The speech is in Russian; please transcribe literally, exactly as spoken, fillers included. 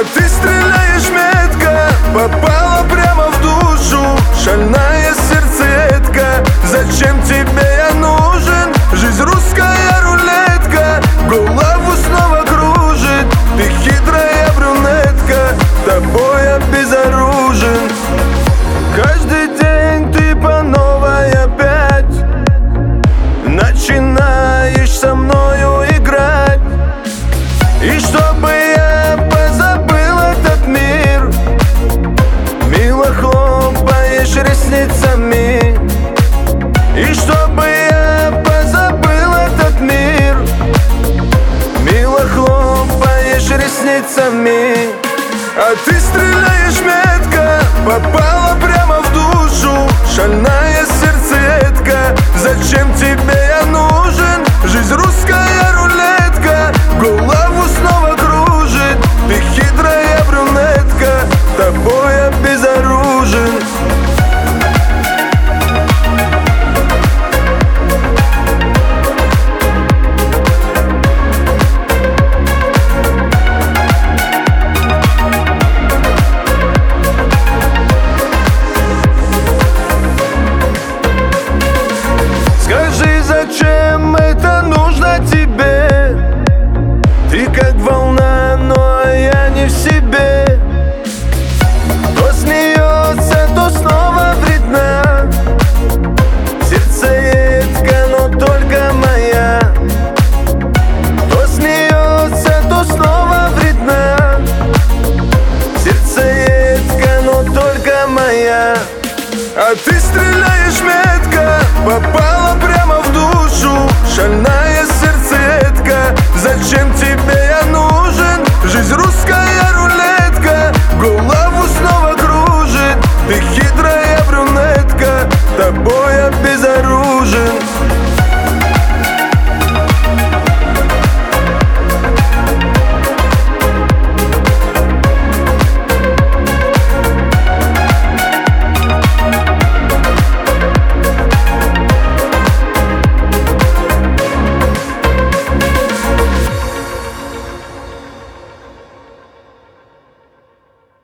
А ты стреляешь метко, попала прямо в душу. Шальная сердцеедка, зачем тебе я нужен? Жизнь русская рулетка, голову снова кружит. Ты хитрая брюнетка, тобой я безоружен. Каждый день ты по новой опять начинаешь со мною играть. И чтобы я позабыл этот мир, мило хлопаешь ресницами. И чтобы я позабыл этот мир, мило хлопаешь ресницами. А ты стреляешь метко, попала прямо в душу. Шальная сердцеедка, зачем тебе я нужен? Жизнь русская рулетка, голову снова кружит. Ты хитрая брюнетка, тобой я безоружен. Скажи, зачем это нужно тебе? Ты как волна, но я не в себе. То смеется, то снова вредна. Сердцеедка, но только моя. То смеется, то снова вредна. Сердцеедка, но только моя. А ты стреляешь метко, попал